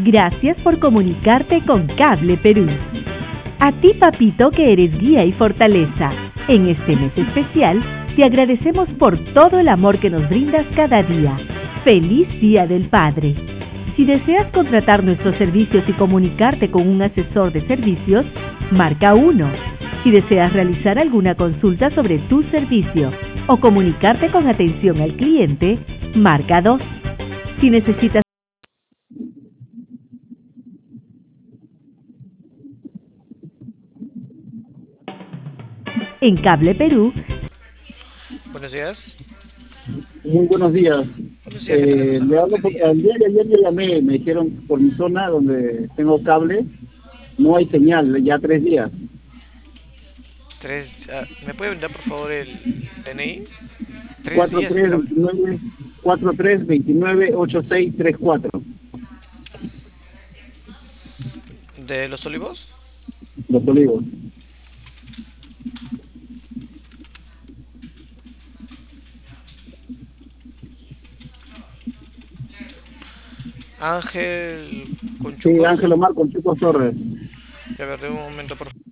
Gracias por comunicarte con Cable Perú. A ti, papito, que eres guía y fortaleza. En este mes especial, te agradecemos por todo el amor que nos brindas cada día. ¡Feliz Día del Padre! Si deseas contratar nuestros servicios y comunicarte con un asesor de servicios, marca 1. Si deseas realizar alguna consulta sobre tu servicio o comunicarte con atención al cliente, marca 2. Si necesitas en Cable Perú. Buenos días. Muy buenos días. Buenos días, ¿qué tal? Le hablo porque al día de ayer le llamé, me dijeron por mi zona donde tengo cable, no hay señal, ya 3 días. ¿Me puede brindar por favor el DNI? 3 días sin cable. 4329 4329 8634. ¿De Los Olivos? Los Olivos. Ángel Sí, Conchucos. Ángel Omar con Chico Torres. A ver, de un momento, por favor.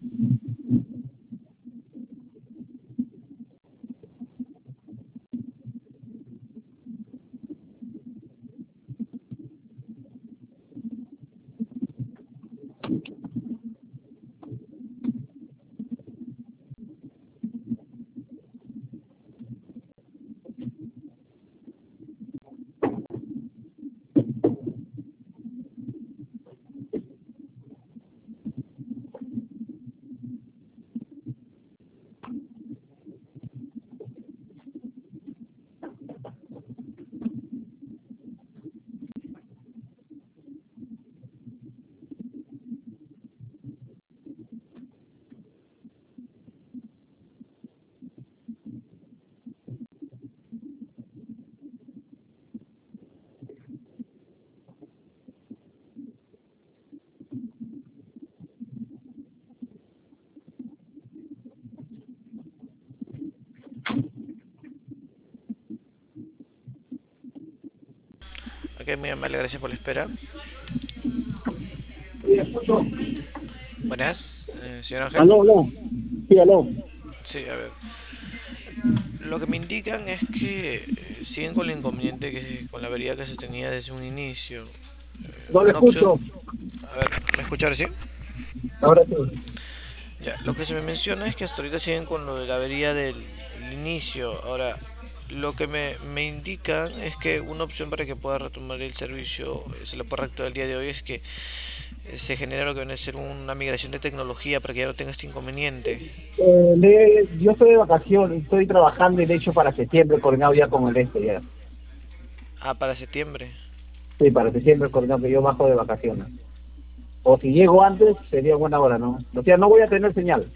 Ok, muy amable, gracias por la espera. Sí, escucho. Buenas, señor Ángel. Aló, aló. Sí, aló. Sí, a ver. Lo que me indican es que siguen con el inconveniente con la avería que se tenía desde un inicio. No le Una opción. escucho. A ver, ¿me escucha ahora sí? Ahora sí. Ya, lo que se me menciona es que hasta ahorita siguen con lo de la avería del inicio. Ahora, lo que me indican es que una opción para que pueda retomar el servicio, se lo pueda reactivar el día de hoy, es que se genera lo que viene a ser una migración de tecnología para que ya no tenga este inconveniente. Yo estoy de vacaciones, estoy trabajando y de hecho para septiembre coordinado ya con el este ya. Ah, para septiembre. Sí, para septiembre coordinado que yo bajo de vacaciones. O si llego antes, sería buena hora, ¿no? O sea, no voy a tener señal.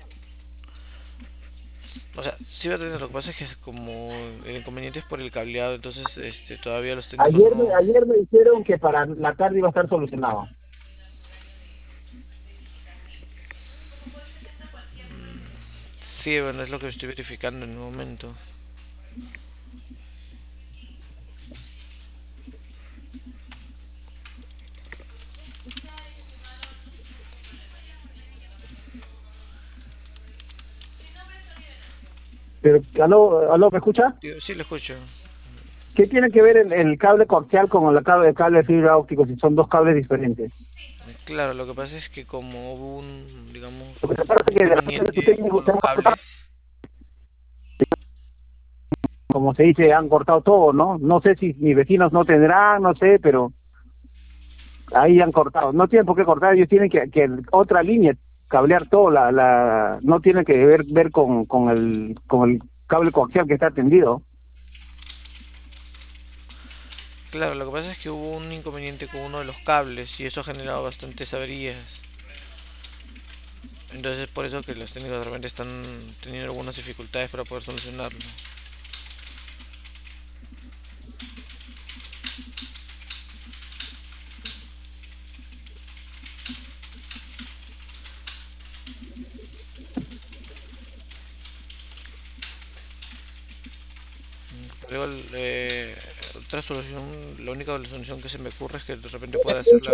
O sea, sí va a tener, lo que pasa es que como el inconveniente es por el cableado, entonces todavía los técnicos no... Ayer me dijeron que para la tarde iba a estar solucionado. Sí, bueno, es lo que estoy verificando en el momento. Pero, aló, aló, ¿me escucha? Sí, lo escucho. ¿Qué tiene que ver el cable coaxial con el cable de fibra óptico si son dos cables diferentes? Claro, lo que pasa es que como hubo un, digamos, Lo que pasa un es que de repente su inconveniente técnico, con los cables. como se dice, han cortado todo, ¿no? No sé si mis vecinos no tendrán, no sé, pero ahí han cortado. No tienen por qué cortar, ellos tienen que otra línea, cablear todo, no tiene que ver con el cable coaxial que está tendido. Claro, lo que pasa es que hubo un inconveniente con uno de los cables y eso ha generado bastantes averías. Entonces es por eso que los técnicos de repente están teniendo algunas dificultades para poder solucionarlo. Pero otra solución, la única solución que se me ocurre es que de repente pueda hacerla.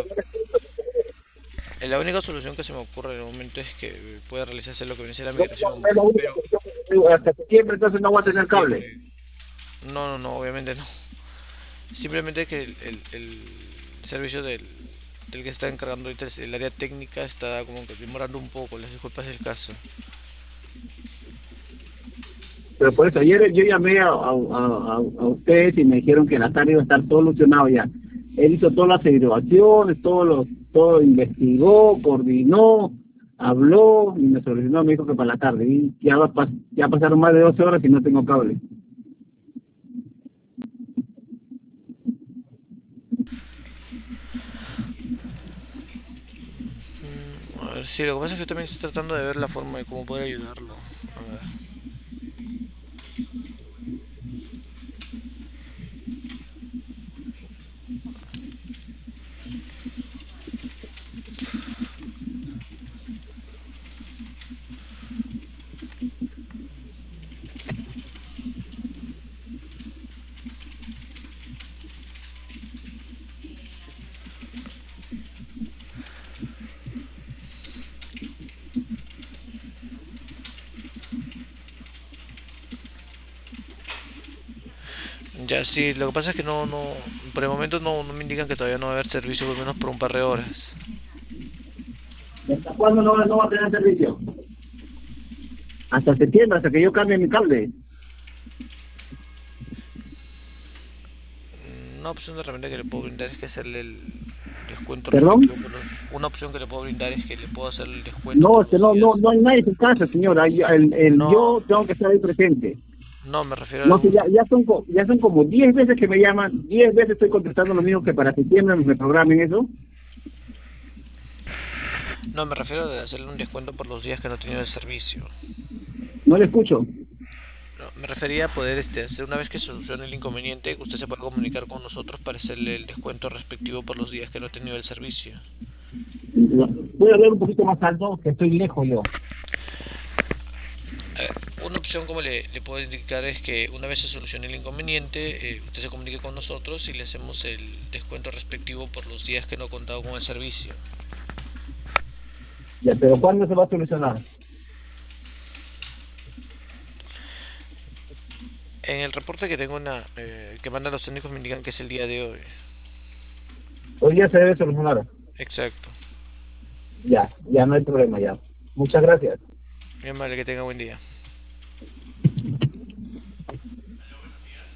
La única solución que se me ocurre en el momento es que pueda realizarse lo que viene a ser la migración, Es la única pero cuestión que te digo, hasta septiembre entonces no voy a hasta tener cable. septiembre. No, no, no, obviamente no. Simplemente que el servicio del que está encargando ahorita el área técnica está como que demorando un poco, las disculpas del caso. Pero por eso, ayer yo llamé a ustedes y me dijeron que en la tarde iba a estar solucionado ya. Él hizo todas las averiguaciones, todo investigó, coordinó, habló y me solucionó, me dijo que para la tarde. Y ya pasaron más de 12 horas y no tengo cable. A ver, sí, lo que pasa es que yo también estoy tratando de ver la forma de cómo poder ayudarlo. A ver. Ya, sí, lo que pasa es que por el momento no me indican que todavía no va a haber servicio, por lo menos por un par de horas. ¿Hasta cuándo no va a tener servicio? Hasta septiembre, hasta que yo cambie mi cable. Una opción de repente que le puedo brindar es que hacerle el descuento ¿Perdón? respectivo una opción que le puedo brindar es que le puedo hacer el descuento No, por es que los días. no hay nadie en su casa, señora. No, Yo tengo que estar ahí presente. no, me refiero a No sé, un... ya son como 10 veces que me llaman, 10 veces estoy contestando lo mismo que para septiembre me programen eso. No, me refiero a hacerle un descuento por los días que no he tenido el servicio. No le escucho. No, me refería a poder hacer una vez que solucione el inconveniente, que usted se pueda comunicar con nosotros para hacerle el descuento respectivo por los días que no he tenido el servicio. Voy a hablar un poquito más alto, que estoy lejos yo. Una opción, como le puedo indicar, es que una vez se solucione el inconveniente, usted se comunique con nosotros y le hacemos el descuento respectivo por los días que no ha contado con el servicio. Ya, pero ¿cuándo se va a solucionar? En el reporte que tengo que mandan los técnicos me indican que es el día de hoy. Hoy día se debe solucionar. Exacto. Ya no hay problema ya. Muchas gracias. Bien, vale, que tenga buen día.